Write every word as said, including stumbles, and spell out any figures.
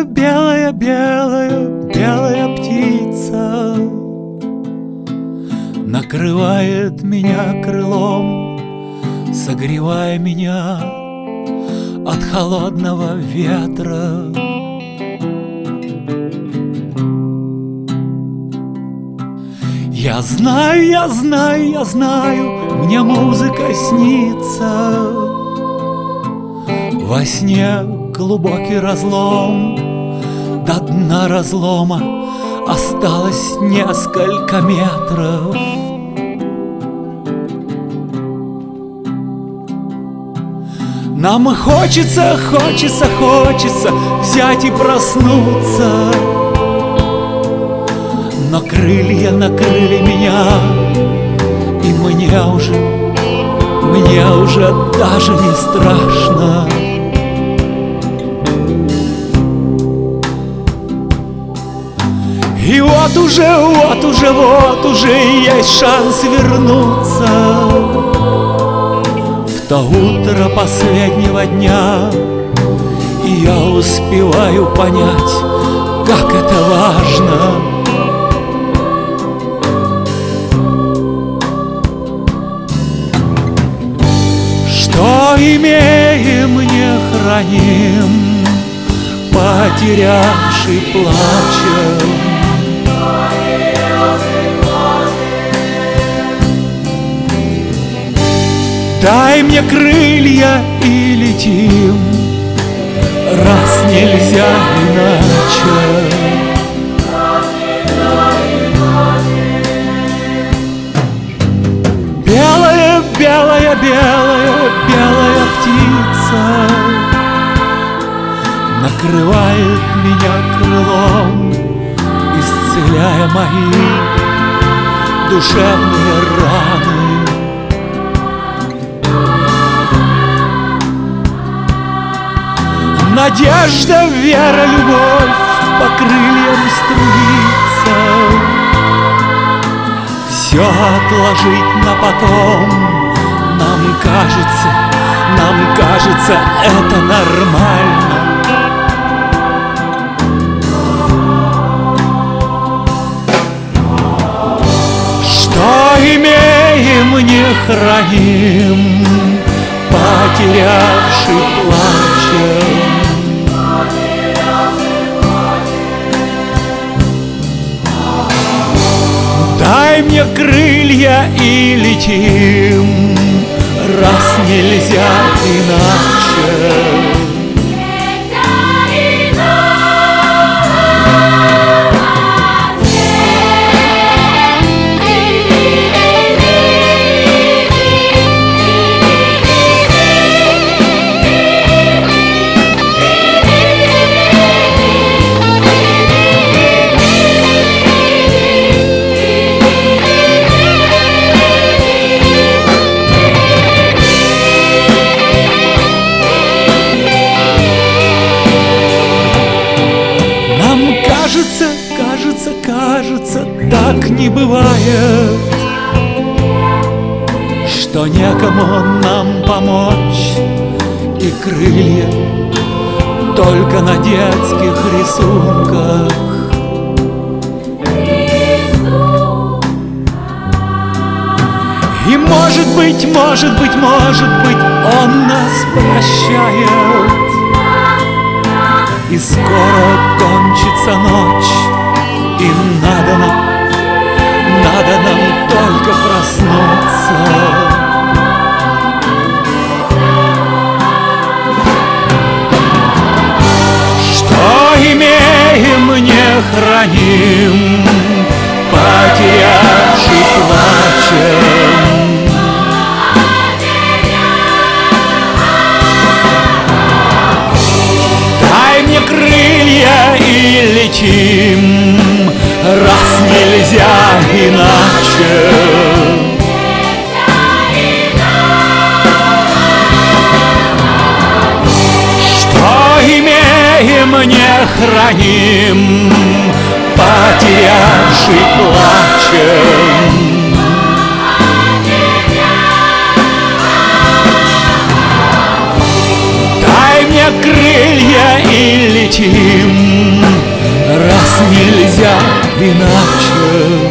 Белая, белая, белая, белая птица накрывает меня крылом, согревая меня от холодного ветра. Я знаю, я знаю, я знаю, мне музыка снится. Во сне глубокий разлом, до дна разлома осталось несколько метров. Нам хочется, хочется, хочется взять и проснуться, но крылья накрыли меня, и мне уже, мне уже даже не страшно. И вот уже, вот уже, вот уже есть шанс вернуться в то утро последнего дня, и я успеваю понять, как это важно. Что имеем, не храним, потерявший плачем. Дай мне крылья и летим, раз нельзя иначе. Белая, белая, белая, белая птица накрывает меня крылом, исцеляя мои душевные раны. Надежда, вера, любовь по крыльям струится. Все отложить на потом, нам кажется, нам кажется, это нормально. Что имеем, не храним, потерявший плачем. Дай мне крылья и летим, раз нельзя иначе. Кажется, кажется, кажется, так не бывает, что некому нам помочь, и крылья только на детских рисунках. И может быть, может быть, может быть, он нас прощает, и скоро кончится ночь, и надо нам, надо нам только проснуться. Что имеем, не храним, потерявший плачем. Крылья и летим, раз нельзя иначе. Что имеем, не храним, потерявший плачем. Дай мне крылья и летим, нельзя иначе.